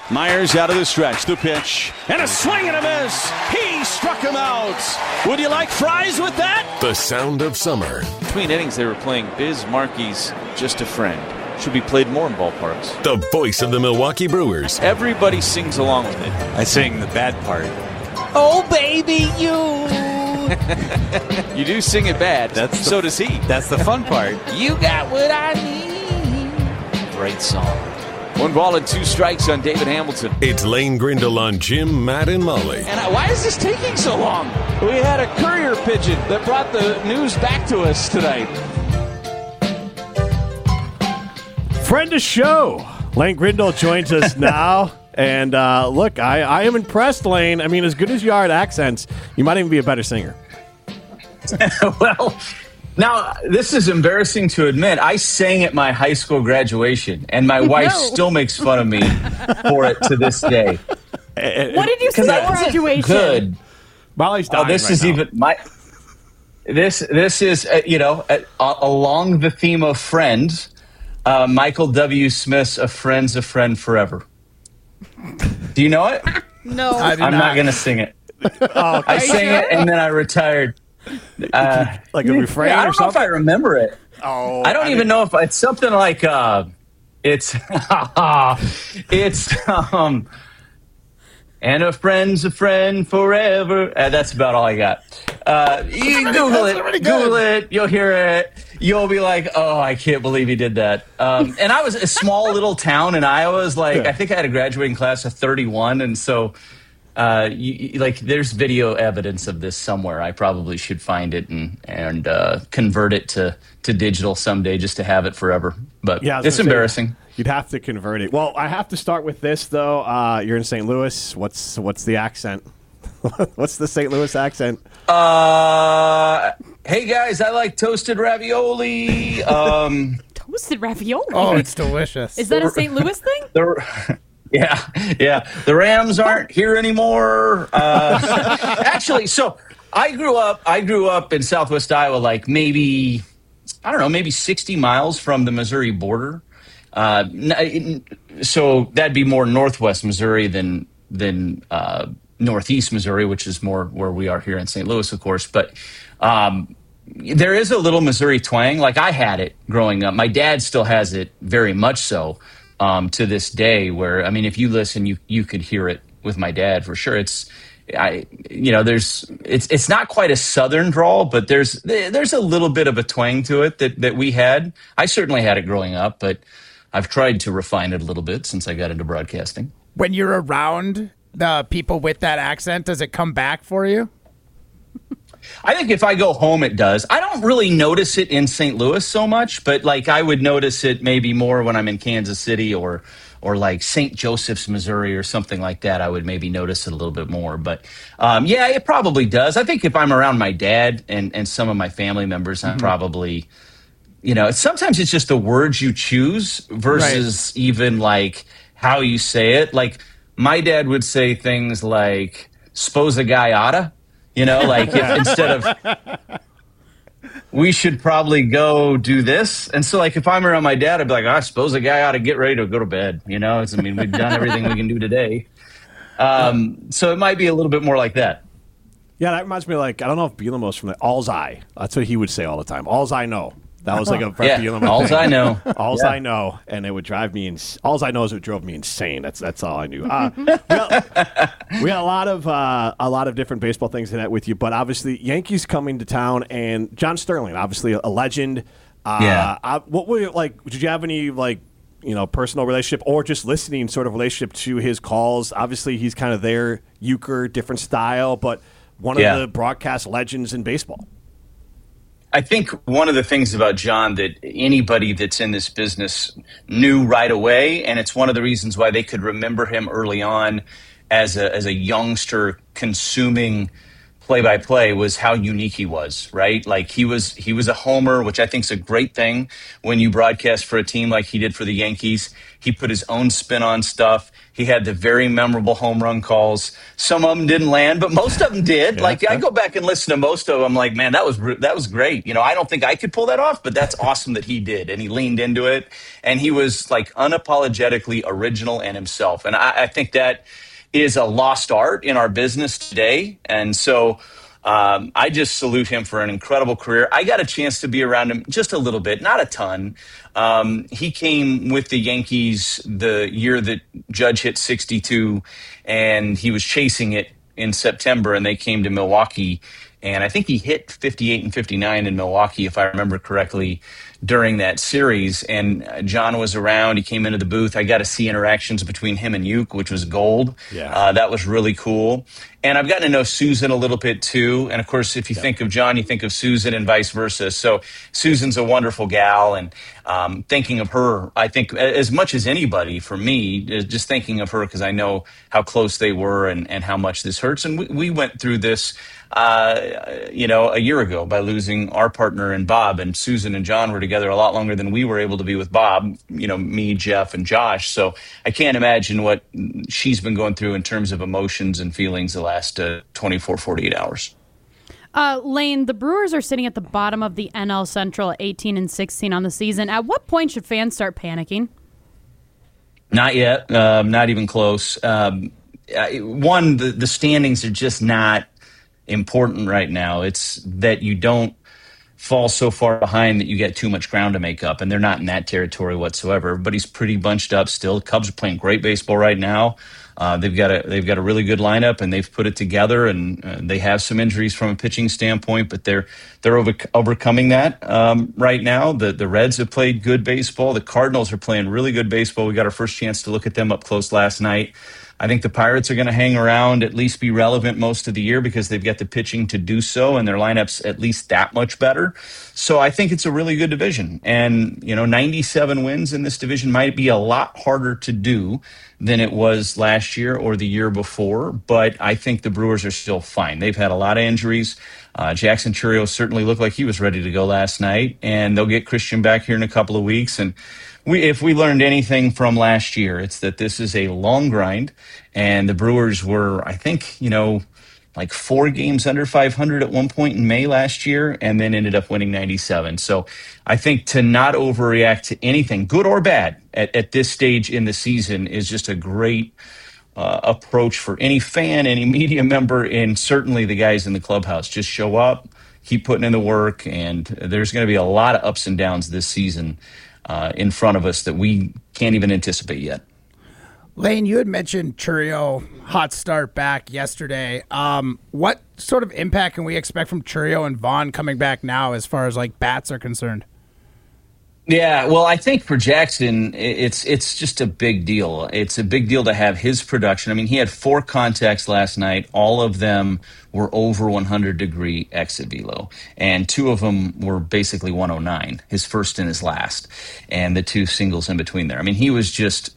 Myers out of the stretch, the pitch, and a swing and a miss. He struck him out. Would you like fries with that? The sound of summer. Between innings, they were playing Biz Markey's Just a Friend. Should be played more in ballparks. The voice of the Milwaukee Brewers. Everybody sings along with it. I sing the bad part. Oh, baby, you. You do sing it bad. So does he. That's the fun part. You got what I need. Great song. 1 ball and 2 strikes on David Hamilton. It's Lane Grindle on Jim, Matt, and Molly. And why is this taking so long? We had a courier pigeon that brought the news back to us tonight. Friend of show, Lane Grindle joins us now. And look, I am impressed, Lane. I mean, as good as you are at accents, you might even be a better singer. Well, now, this is embarrassing to admit. I sang at my high school graduation, and my wife still makes fun of me for it to this day. What did you say at graduation? Good. Molly's dying this right is now. even my. This is along the theme of Friends. Michael W. Smith's "A Friend's a Friend Forever." Do you know it? No, I'm not going to sing it. I sang it and then I retired. Like a refrain I or don't know if something? I remember it. Oh, I don't even know if it's something like it's and a friend's a friend forever. That's about all I got. You Google it. Google it. You'll hear it. You'll be like, oh, I can't believe he did that. And I was a small little town in Iowa. I think I had a graduating class of 31. And so there's video evidence of this somewhere. I probably should find it and convert it to digital someday just to have it forever. But it's embarrassing. You'd have to convert it. Well, I have to start with this, though. You're in St. Louis. What's the accent? What's the St. Louis accent? Hey, guys, I like toasted ravioli. Toasted ravioli? Oh, it's delicious. Is that a St. Louis thing? Yeah. The Rams aren't here anymore. Actually, so I grew up in Southwest Iowa, like maybe 60 miles from the Missouri border. So that'd be more Northwest Missouri than Northeast Missouri, which is more where we are here in St. Louis, of course. But there is a little Missouri twang. Like I had it growing up. My dad still has it very much so to this day. Where I mean, if you listen, you could hear it with my dad for sure. It's not quite a Southern drawl, but there's a little bit of a twang to it that we had. I certainly had it growing up, but I've tried to refine it a little bit since I got into broadcasting. When you're around the people with that accent, does it come back for you? I think if I go home, it does. I don't really notice it in St. Louis so much, but like I would notice it maybe more when I'm in Kansas City or like St. Joseph's, Missouri or something like that. I would maybe notice it a little bit more. But yeah, it probably does. I think if I'm around my dad and some of my family members, I'm probably, sometimes it's just the words you choose versus even like how you say it. Like my dad would say things like, "S'pose a guy oughta," like if, instead of "we should probably go do this." And so like if I'm around my dad, I'd be like, "I suppose a guy ought to get ready to go to bed." We've done everything we can do today. So it might be a little bit more like that. Yeah, that reminds me of I don't know if Bielema's from the All's I. That's what he would say all the time. All's I know. That was like a Bielema all's thing. I know. All's I know. And it would drive me all's I know is it drove me insane. That's all I knew. We got a lot of different baseball things in that with you, but obviously Yankees coming to town and John Sterling, obviously a legend. What were you like? Did you have any personal relationship or just listening sort of relationship to his calls? Obviously he's kind of their euchre, different style, but one of the broadcast legends in baseball. I think one of the things about John that anybody that's in this business knew right away, and it's one of the reasons why they could remember him early on as a youngster consuming play-by-play, was how unique he was, right? Like he was a homer, which I think is a great thing when you broadcast for a team like he did for the Yankees. He put his own spin on stuff. He had the very memorable home run calls. Some of them didn't land, but most of them did. I go back and listen to most of them. Like, man, that was great. I don't think I could pull that off, but that's awesome that he did. And he leaned into it. And he was like unapologetically original and himself. And I think that is a lost art in our business today. And so I just salute him for an incredible career. I got a chance to be around him just a little bit, not a ton. He came with the Yankees the year that Judge hit 62, and he was chasing it in September, and they came to Milwaukee. And I think he hit 58 and 59 in Milwaukee, if I remember correctly, during that series. And John was around. He came into the booth. I got to see interactions between him and Uke, which was gold. Yeah. That was really cool. And I've gotten to know Susan a little bit, too. And, of course, if you think of John, you think of Susan and vice versa. So Susan's a wonderful gal. And thinking of her, I think, as much as anybody, for me, just thinking of her because I know how close they were and how much this hurts. And we went through this a year ago by losing our partner in Bob, and Susan and John were together a lot longer than we were able to be with Bob, me, Jeff, and Josh. So I can't imagine what she's been going through in terms of emotions and feelings the last 24, 48 hours. Lane, the Brewers are sitting at the bottom of the NL Central, 18 and 16 on the season. At what point should fans start panicking? Not yet. Not even close. One, the standings are just not important right now. It's that you don't fall so far behind that you get too much ground to make up, and they're not in that territory whatsoever. Everybody's pretty bunched up still. The Cubs are playing great baseball right now. They've got a really good lineup, and they've put it together. And they have some injuries from a pitching standpoint, but they're overcoming that right now. The Reds have played good baseball. The Cardinals are playing really good baseball. We got our first chance to look at them up close last night. I think the Pirates are going to hang around, at least be relevant most of the year because they've got the pitching to do so, and their lineup's at least that much better. So I think it's a really good division. And, 97 wins in this division might be a lot harder to do than it was last year or the year before, but I think the Brewers are still fine. They've had a lot of injuries. Jackson Chourio certainly looked like he was ready to go last night, and they'll get Christian back here in a couple of weeks. And if we learned anything from last year, it's that this is a long grind, and the Brewers were, I think, like 4 games under 500 at one point in May last year, and then ended up winning 97. So I think to not overreact to anything, good or bad, at this stage in the season is just a great approach for any fan, any media member, and certainly the guys in the clubhouse. Just show up, keep putting in the work, and there's going to be a lot of ups and downs this season in front of us that we can't even anticipate yet. Lane, you had mentioned Chourio, hot start back yesterday. What sort of impact can we expect from Chourio and Vaughn coming back now as far as bats are concerned? Yeah, well, I think for Jackson, it's just a big deal. It's a big deal to have his production. I mean, he had 4 contacts last night. All of them were over 100-degree exit velo, and 2 of them were basically 109, his first and his last, and the 2 singles in between there. I mean, he was just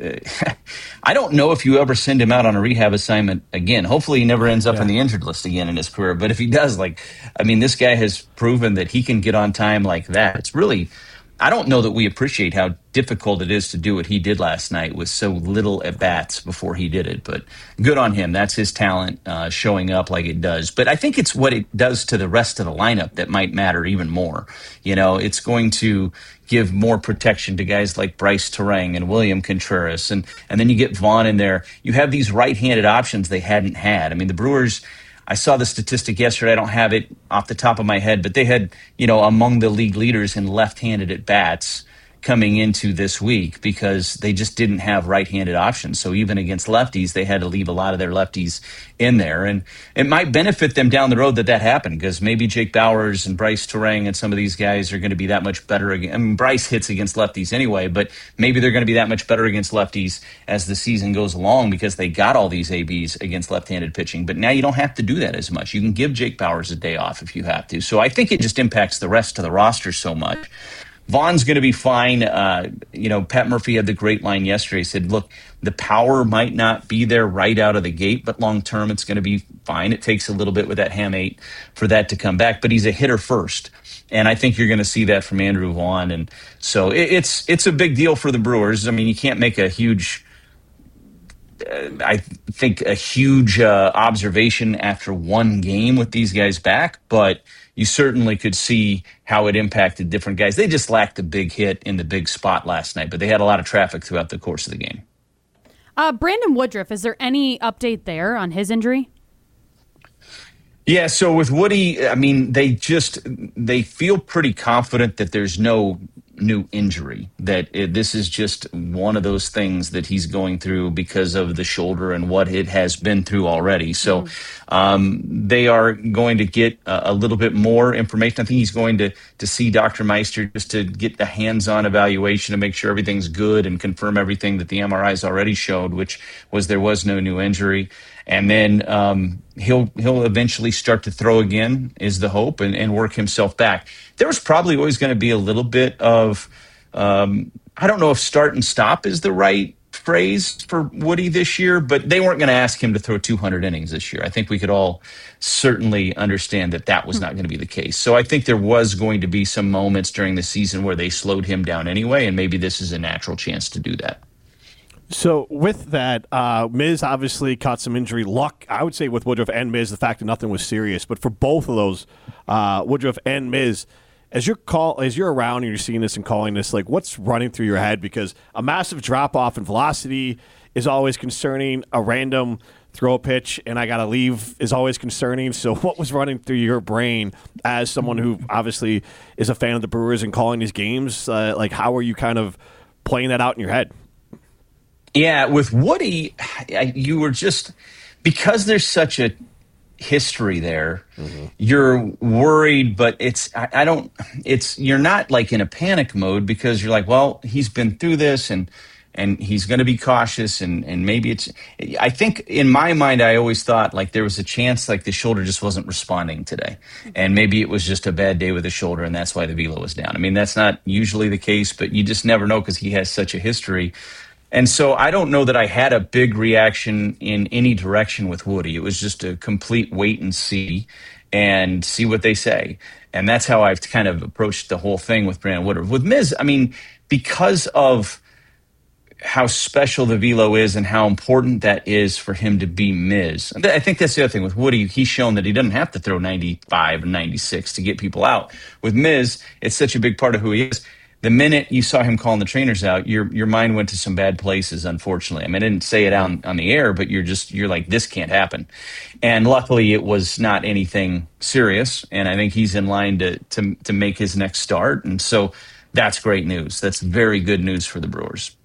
I don't know if you ever send him out on a rehab assignment again. Hopefully he never ends up on the injured list again in his career, but if he does, this guy has proven that he can get on time like that. It's really, I don't know that we appreciate how difficult it is to do what he did last night with so little at-bats before he did it. But good on him. That's his talent showing up like it does. But I think it's what it does to the rest of the lineup that might matter even more. It's going to give more protection to guys like Bryce Terang and William Contreras. And then you get Vaughn in there. You have these right-handed options they hadn't had. I mean, the Brewers, I saw the statistic yesterday. I don't have it off the top of my head, but they had, among the league leaders in left-handed at-bats coming into this week because they just didn't have right-handed options. So even against lefties, they had to leave a lot of their lefties in there. And it might benefit them down the road that happened because maybe Jake Bauers and Bryce Terang and some of these guys are going to be that much better. I mean, Bryce hits against lefties anyway, but maybe they're going to be that much better against lefties as the season goes along because they got all these ABs against left-handed pitching. But now you don't have to do that as much. You can give Jake Bauers a day off if you have to. So I think it just impacts the rest of the roster so much. Vaughn's going to be fine. Pat Murphy had the great line yesterday. He said, look, the power might not be there right out of the gate, but long-term it's going to be fine. It takes a little bit with that hamate for that to come back, but he's a hitter first. And I think you're going to see that from Andrew Vaughn. And so it's a big deal for the Brewers. I mean, you can't make a huge I think, a huge observation after one game with these guys back, but you certainly could see how it impacted different guys. They just lacked the big hit in the big spot last night, but they had a lot of traffic throughout the course of the game. Brandon Woodruff, is there any update there on his injury? Yeah, so with Woody, I mean, they feel pretty confident that there's no new injury, that this is just one of those things that he's going through because of the shoulder and what it has been through already. So they are going to get a little bit more information. I think he's going to see Dr. Meister just to get the hands-on evaluation to make sure everything's good and confirm everything that the MRIs already showed, which was there was no new injury. And then he'll eventually start to throw again, is the hope, and work himself back. There was probably always going to be a little bit of, I don't know if start and stop is the right phrase for Woody this year, but they weren't going to ask him to throw 200 innings this year. I think we could all certainly understand that was not going to be the case. So I think there was going to be some moments during the season where they slowed him down anyway, and maybe this is a natural chance to do that. So with that, Miz obviously caught some injury luck. I would say with Woodruff and Miz, the fact that nothing was serious. But for both of those, Woodruff and Miz, as you're around and you're seeing this and calling this, like, what's running through your head? Because a massive drop off in velocity is always concerning. A random throw pitch and I gotta leave is always concerning. So what was running through your brain as someone who obviously is a fan of the Brewers and calling these games? Like, how are you kind of playing that out in your head? Yeah, with Woody, you were just, because there's such a history there, you're worried, but you're not like in a panic mode, because you're like, well, he's been through this and he's going to be cautious and maybe I think in my mind, I always thought like there was a chance like the shoulder just wasn't responding today. And maybe it was just a bad day with the shoulder and that's why the velo was down. I mean, that's not usually the case, but you just never know because he has such a history. And so I don't know that I had a big reaction in any direction with Woody. It was just a complete wait and see what they say. And that's how I've kind of approached the whole thing with Brandon Woodruff. With Miz, I mean, because of how special the velo is and how important that is for him to be Miz. I think that's the other thing with Woody. He's shown that he doesn't have to throw 95 and 96 to get people out. With Miz, it's such a big part of who he is. The minute you saw him calling the trainers out, your mind went to some bad places, unfortunately. I mean, I didn't say it out on the air, but you're like, this can't happen. And luckily, it was not anything serious, and I think he's in line to make his next start. And so that's great news. That's very good news for the Brewers.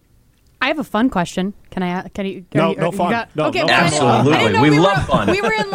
I have a fun question. Can you? No fun. Okay, absolutely. We love fun. We were in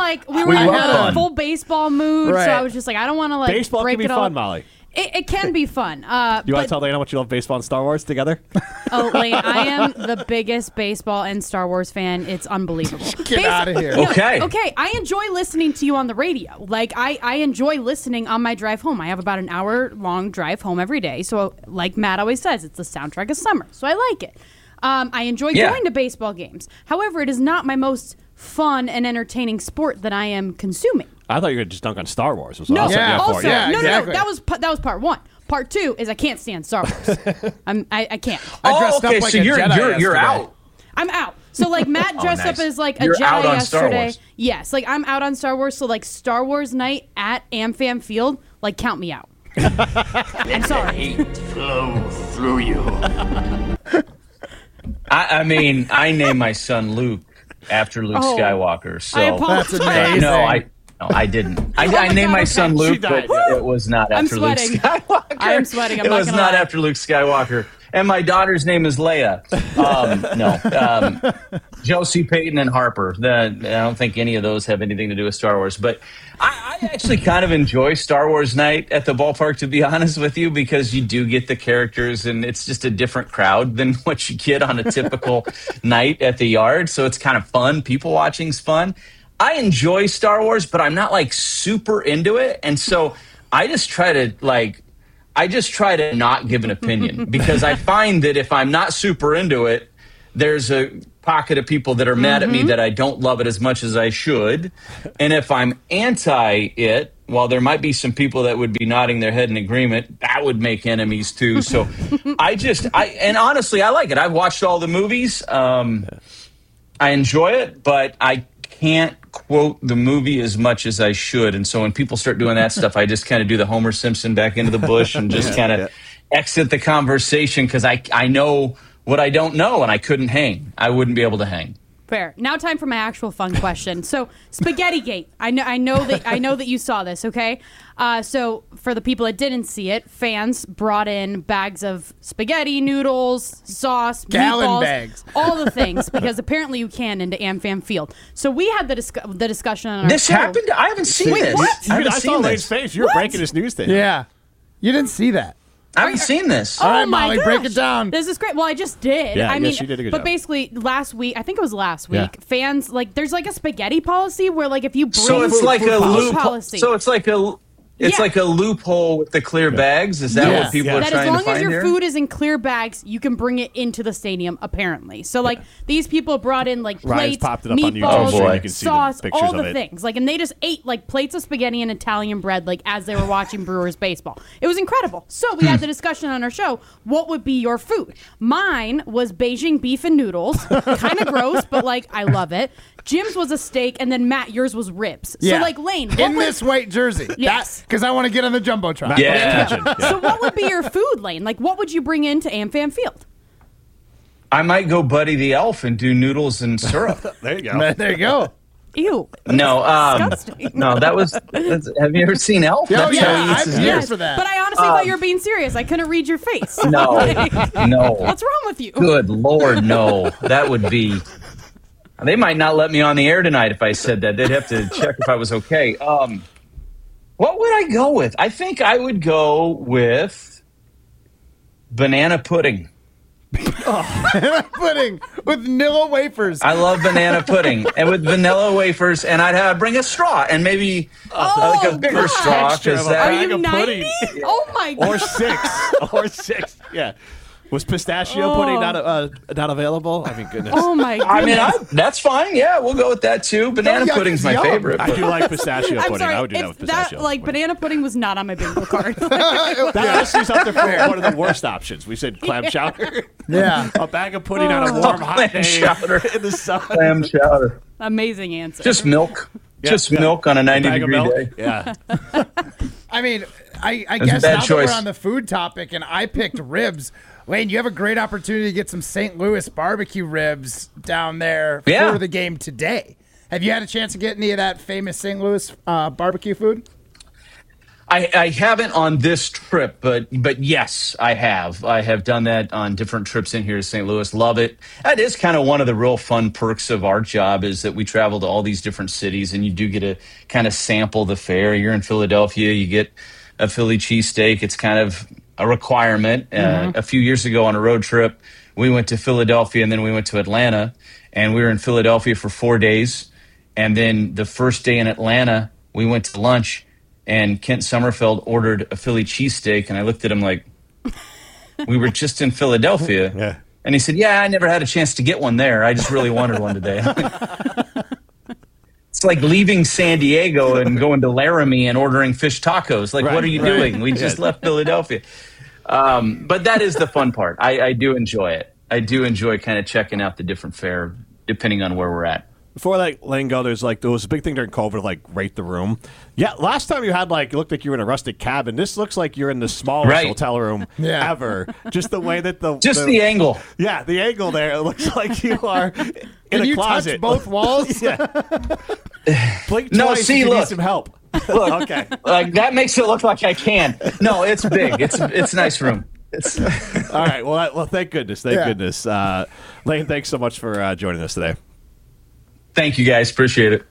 a full baseball mood, right. So I was just like, I don't want to like baseball break can be it all. fun, Molly. It can be fun. You want to tell Lane how much you love baseball and Star Wars together? Oh, Lane, I am the biggest baseball and Star Wars fan. It's unbelievable. Get out of here. Okay. I enjoy listening to you on the radio. Like, I enjoy listening on my drive home. I have about an hour-long drive home every day. So, like Matt always says, it's the soundtrack of summer. So I like it. I enjoy going to baseball games. However, it is not my most fun and entertaining sport that I am consuming. I thought you were going to just dunk on Star Wars. No, exactly. That was part one. Part two is I can't stand Star Wars. I can't. I dressed up like so a you're Jedi out. I'm out. So like Matt dressed nice. up as like a You're Jedi out on yesterday. Star Wars. Yes, like I'm out on Star Wars. So like Star Wars night at AmFam Field, like count me out. I'm sorry. Flow through you. I mean, I named my son Luke after Luke Skywalker. So I apologize. That's amazing. No, I didn't. I named my son Luke, but it was not after Luke Skywalker. I am sweating. It was not after Luke Skywalker. And my daughter's name is Leia. Josie, Peyton, and Harper. I don't think any of those have anything to do with Star Wars. But I actually kind of enjoy Star Wars night at the ballpark, to be honest with you, because you do get the characters, and it's just a different crowd than what you get on a typical night at the yard. So it's kind of fun. People watching's fun. I enjoy Star Wars, but I'm not like super into it. And so I just try to not give an opinion because I find that if I'm not super into it, there's a pocket of people that are mad at me that I don't love it as much as I should. And if I'm anti it, while there might be some people that would be nodding their head in agreement, that would make enemies too. So and honestly, I like it. I've watched all the movies. I enjoy it, but I can't quote the movie as much as I should. And so when people start doing that stuff, I just kind of do the Homer Simpson back into the bush and just kind of exit the conversation because I know what I don't know, and I couldn't hang. I wouldn't be able to hang. Fair. Now time for my actual fun question. So, Spaghetti-gate. I know that you saw this, okay? So, for the people that didn't see it, fans brought in bags of spaghetti, noodles, sauce, gallon meatballs, bags, all the things, because apparently you can into AmFam Field. So, we had the discussion on our This show. happened? I haven't seen Wait, this. what? I saw Lane's face. You were breaking his news thing. Yeah. You didn't see that. I haven't seen this. All right, my Molly, gosh. break it down. This is great. Well, I just did. Yeah, I mean, she did a good but job. basically, last week, I think it was last Yeah. week, fans, like, there's like a spaghetti policy where, like, if you bring So it's like a loophole. policy. So it's like a. It's Yeah. like a loophole with the clear bags. Is that Yes. what people Yeah. are that trying as to long find as your here? food is in clear bags, you can bring it into the stadium, apparently. So, like, these people brought in, like, Ryan's plates, popped it up on YouTube meatballs, so you can see the sauce, pictures all of the it. things. Like, and they just ate, like, plates of spaghetti and Italian bread, like, as they were watching Brewers baseball. It was incredible. So we had the discussion on our show, what would be your food? Mine was Beijing beef and noodles. Kind of gross, but, like, I love it. Jim's was a steak, and then Matt, yours was ribs. Yeah. So, like, Lane, what In would, this white jersey. Yes. Because I want to get on the Jumbotron. Yeah. so what would be your food, Lane? Like, what would you bring into AmFam Field? I might go Buddy the Elf and do noodles and syrup. There you go. There you go. Ew. No, Disgusting. no, have you ever seen Elf? Oh, That's yeah, how he eats his I'm here noodles. for that. But I honestly thought you were being serious. I couldn't read your face. No, no. What's wrong with you? Good Lord, no. That would be. They might not let me on the air tonight if I said that. They'd have to check if I was okay. What would I go with? I think I would go with banana pudding. Pudding with Nilla wafers. I love banana pudding, and with vanilla wafers, and I'd bring a straw and maybe like a bigger straw Texture because of a Are bag you of 90? pudding. Oh my god. Or six. Yeah. Was pistachio pudding not available? I mean, goodness. Oh my god. I mean, that's fine. Yeah, we'll go with that too. Banana yuck, pudding's it's my yum. favorite. I do like pistachio I'm pudding. sorry. I would do that with pistachio. Banana pudding was not on my bingo card. That honestly is up there for one of the worst options. We said clam chowder. Yeah. A bag of pudding on a warm, hot Clam day chowder. in the sun. Clam chowder. Amazing answer. Just milk. Yeah, Just yeah. milk on a Bag of 90-degree milk. day. Yeah. I mean, I a guess bad now choice. that we're on the food topic and I picked ribs, Lane, you have a great opportunity to get some St. Louis barbecue ribs down there Yeah. for the game today. Have you had a chance to get any of that famous St. Louis barbecue food? I haven't on this trip, but yes, I have. I have done that on different trips in here to St. Louis. Love it. That is kind of one of the real fun perks of our job is that we travel to all these different cities, and you do get to kind of sample the fare. You're in Philadelphia, you get a Philly cheesesteak. It's kind of a requirement. A few years ago on a road trip, we went to Philadelphia, and then we went to Atlanta, and we were in Philadelphia for 4 days. And then the first day in Atlanta, we went to lunch, and Kent Sommerfeld ordered a Philly cheesesteak, and I looked at him like, we were just in Philadelphia. Yeah. And he said, yeah, I never had a chance to get one there. I just really wanted one today. It's like leaving San Diego and going to Laramie and ordering fish tacos. Like, what are you doing? We just left Philadelphia. But that is the fun part. I do enjoy it. I do enjoy kind of checking out the different fare depending on where we're at. Before that, Lane go, there was a big thing during COVID, like rate the room. Yeah, last time you had it looked like you were in a rustic cabin. This looks like you're in the smallest hotel room ever. Just the way that the angle. Yeah, the angle there. It looks like you are in a closet. Touch both walls? Yeah. Blink No, twice see, if you need look. some help. Look, Okay. like that makes it look like I can. No, it's big. It's a nice room. All right. Well, thank goodness. Thank goodness. Lane, thanks so much for joining us today. Thank you, guys. Appreciate it.